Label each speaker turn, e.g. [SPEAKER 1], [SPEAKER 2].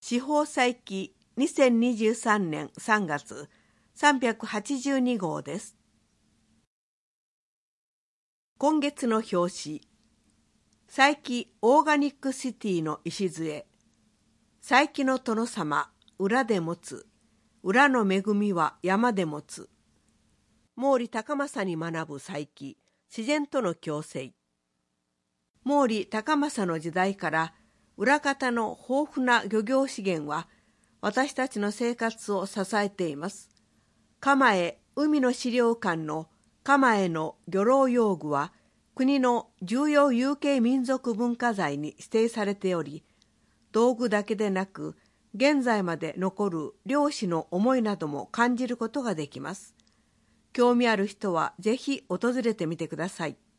[SPEAKER 1] 司法祭記2023年3月382号です。今月の表紙、祭記オーガニックシティの礎、祭記の殿様、裏で持つ、裏の恵みは山で持つ。毛利高政に学ぶ祭記、自然との共生。毛利高政の時代から裏方の豊富な漁業資源は私たちの生活を支えています。蒲江海の資料館の蒲江の漁労用具は国の重要有形民族文化財に指定されており、道具だけでなく現在まで残る漁師の思いなども感じることができます。興味ある人はぜひ訪れてみてください。